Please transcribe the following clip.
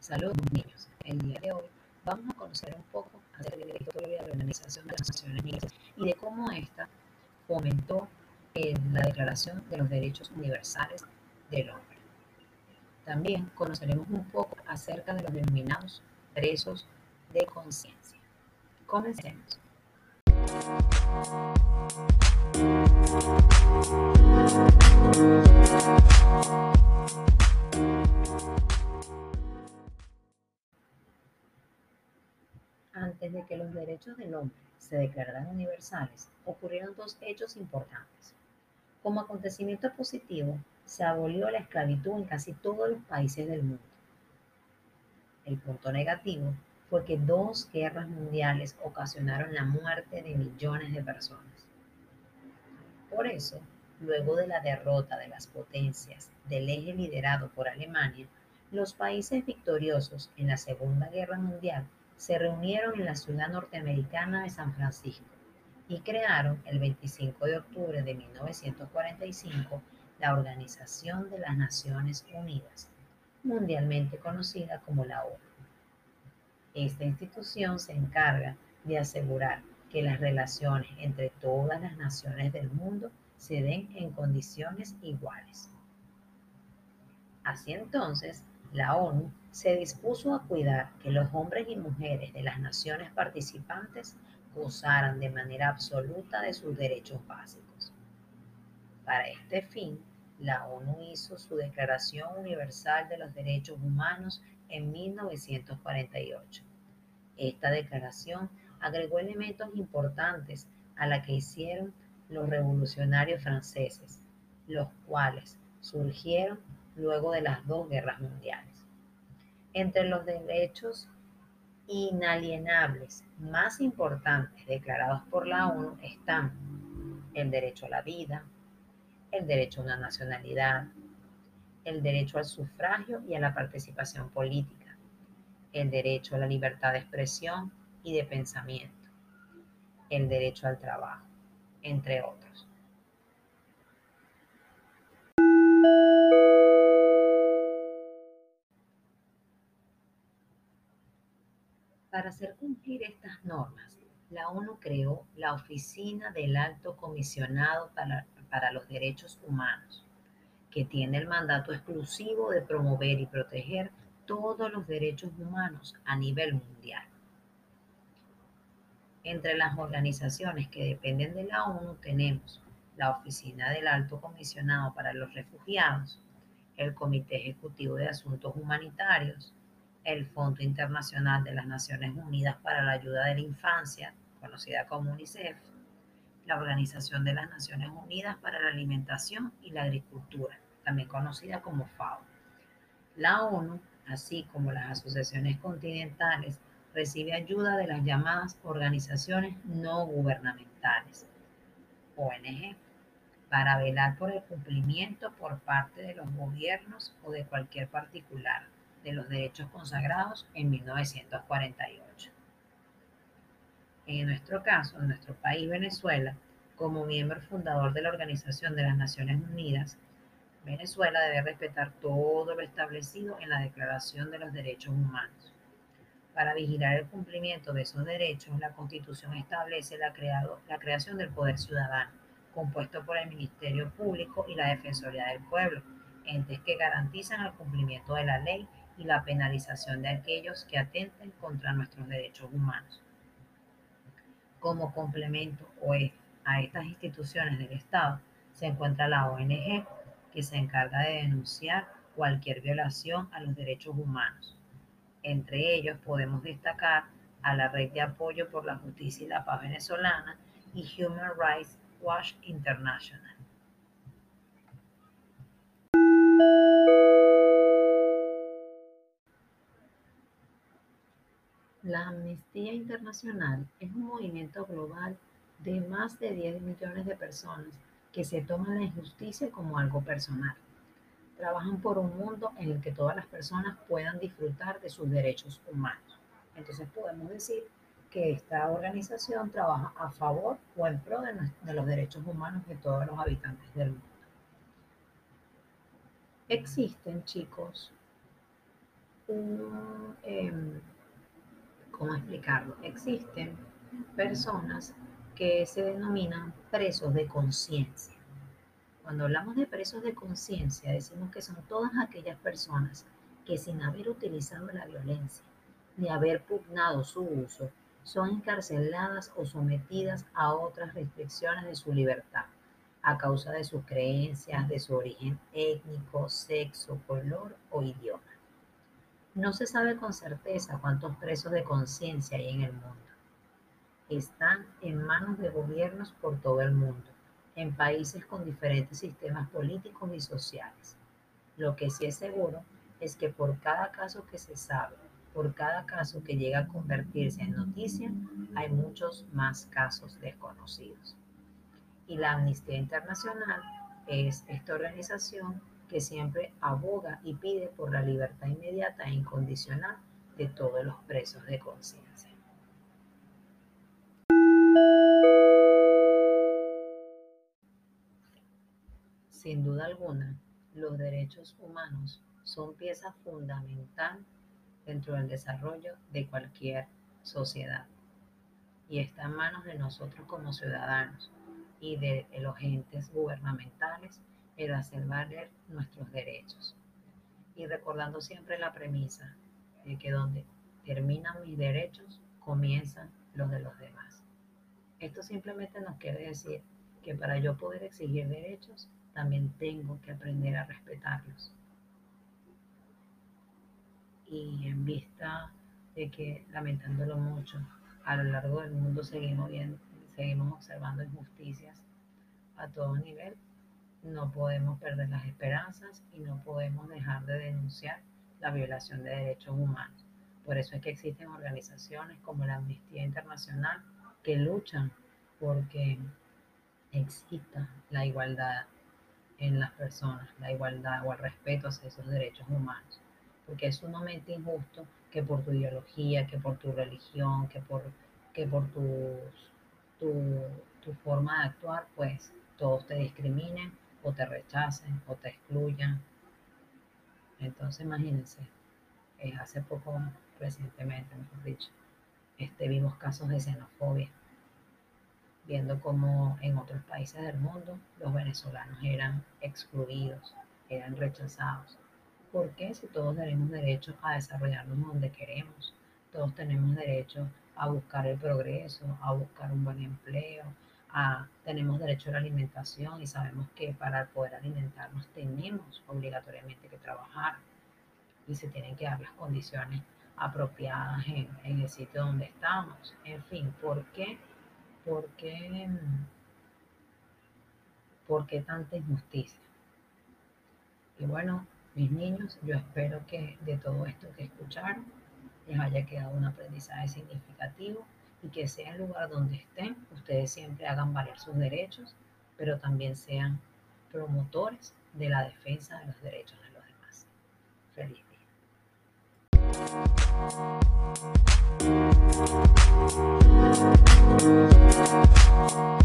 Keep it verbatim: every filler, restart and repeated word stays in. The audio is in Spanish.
Saludos, niños. El día de hoy vamos a conocer un poco acerca de la historia de la Organización de las Naciones Unidas y de cómo ésta fomentó eh, la Declaración de los Derechos Universales del Hombre. También conoceremos un poco acerca de los denominados presos de conciencia. Comencemos. Antes de que los derechos del hombre se declararan universales, ocurrieron dos hechos importantes. Como acontecimiento positivo, se abolió la esclavitud en casi todos los países del mundo. El punto negativo fue que dos guerras mundiales ocasionaron la muerte de millones de personas. Por eso, luego de la derrota de las potencias del eje liderado por Alemania, los países victoriosos en la Segunda Guerra Mundial se reunieron en la ciudad norteamericana de San Francisco y crearon el veinticinco de octubre de mil novecientos cuarenta y cinco la Organización de las Naciones Unidas, mundialmente conocida como la ONU. Esta institución se encarga de asegurar que las relaciones entre todas las naciones del mundo se den en condiciones iguales. Así entonces, la ONU se dispuso a cuidar que los hombres y mujeres de las naciones participantes gozaran de manera absoluta de sus derechos básicos. Para este fin, la ONU hizo su Declaración Universal de los Derechos Humanos en mil novecientos cuarenta y ocho. Esta declaración agregó elementos importantes a la que hicieron los revolucionarios franceses, los cuales surgieron luego de las dos guerras mundiales. Entre los derechos inalienables más importantes declarados por la ONU están el derecho a la vida, el derecho a una nacionalidad, el derecho al sufragio y a la participación política, el derecho a la libertad de expresión y de pensamiento, el derecho al trabajo, entre otros. Para hacer cumplir estas normas, la ONU creó la Oficina del Alto Comisionado para, para los Derechos Humanos, que tiene el mandato exclusivo de promover y proteger todos los derechos humanos a nivel mundial. Entre las organizaciones que dependen de la ONU tenemos la Oficina del Alto Comisionado para los Refugiados, el Comité Ejecutivo de Asuntos Humanitarios, el Fondo Internacional de las Naciones Unidas para la Ayuda de la Infancia, conocida como UNICEF, la Organización de las Naciones Unidas para la Alimentación y la Agricultura, también conocida como FAO. La ONU, así como las asociaciones continentales, recibe ayuda de las llamadas organizaciones no gubernamentales, O N G, para velar por el cumplimiento por parte de los gobiernos o de cualquier particular de los derechos consagrados en mil novecientos cuarenta y ocho. En nuestro caso, en nuestro país, Venezuela, como miembro fundador de la Organización de las Naciones Unidas, Venezuela debe respetar todo lo establecido en la Declaración de los Derechos Humanos. Para vigilar el cumplimiento de esos derechos, la Constitución establece la, creado, la creación del Poder Ciudadano, compuesto por el Ministerio Público y la Defensoría del Pueblo, entes que garantizan el cumplimiento de la ley y la penalización de aquellos que atenten contra nuestros derechos humanos. Como complemento a estas instituciones del Estado se encuentra la O N G, que se encarga de denunciar cualquier violación a los derechos humanos. Entre ellos podemos destacar a la Red de Apoyo por la Justicia y la Paz Venezolana y Human Rights Watch International. La Amnistía Internacional es un movimiento global de más de diez millones de personas que se toman la injusticia como algo personal. Trabajan por un mundo en el que todas las personas puedan disfrutar de sus derechos humanos. Entonces podemos decir que esta organización trabaja a favor o en pro de, de los derechos humanos de todos los habitantes del mundo. Existen, chicos, un, eh, ¿cómo explicarlo? Existen personas que se denominan presos de conciencia. Cuando hablamos de presos de conciencia, decimos que son todas aquellas personas que sin haber utilizado la violencia ni haber pugnado su uso, son encarceladas o sometidas a otras restricciones de su libertad a causa de sus creencias, de su origen étnico, sexo, color o idioma. No se sabe con certeza cuántos presos de conciencia hay en el mundo. Están en manos de gobiernos por todo el mundo, en países con diferentes sistemas políticos y sociales. Lo que sí es seguro es que por cada caso que se sabe, por cada caso que llega a convertirse en noticia, hay muchos más casos desconocidos. Y la Amnistía Internacional es esta organización que siempre aboga y pide por la libertad inmediata e incondicional de todos los presos de conciencia. Sin duda alguna, los derechos humanos son pieza fundamental dentro del desarrollo de cualquier sociedad y está en manos de nosotros como ciudadanos y de los entes gubernamentales el hacer valer nuestros derechos. Y recordando siempre la premisa de que donde terminan mis derechos, comienzan los de los demás. Esto simplemente nos quiere decir que para yo poder exigir derechos, también tengo que aprender a respetarlos. Y en vista de que, lamentándolo mucho, a lo largo del mundo seguimos, viendo, seguimos observando injusticias a todo nivel, no podemos perder las esperanzas y no podemos dejar de denunciar la violación de derechos humanos. Por eso es que existen organizaciones como la Amnistía Internacional que luchan porque exista la igualdad en las personas, la igualdad o el respeto hacia esos derechos humanos. Porque es sumamente injusto que por tu ideología, que por tu religión, que por, que por tu, tu, tu forma de actuar, pues todos te discriminen o te rechacen o te excluyan. Entonces imagínense, eh, hace poco, recientemente, mejor dicho, este, vimos casos de xenofobia, viendo cómo en otros países del mundo los venezolanos eran excluidos, eran rechazados. ¿Por qué? Si todos tenemos derecho a desarrollarnos donde queremos, todos tenemos derecho a buscar el progreso, a buscar un buen empleo, a, tenemos derecho a la alimentación y sabemos que para poder alimentarnos tenemos obligatoriamente que trabajar y se tienen que dar las condiciones apropiadas en, en el sitio donde estamos. En fin, ¿por qué? ¿Por qué, ¿Por qué tanta injusticia? Y bueno, mis niños, yo espero que de todo esto que escucharon les haya quedado un aprendizaje significativo y que sea el lugar donde estén, ustedes siempre hagan valer sus derechos, pero también sean promotores de la defensa de los derechos de los demás. Feliz día.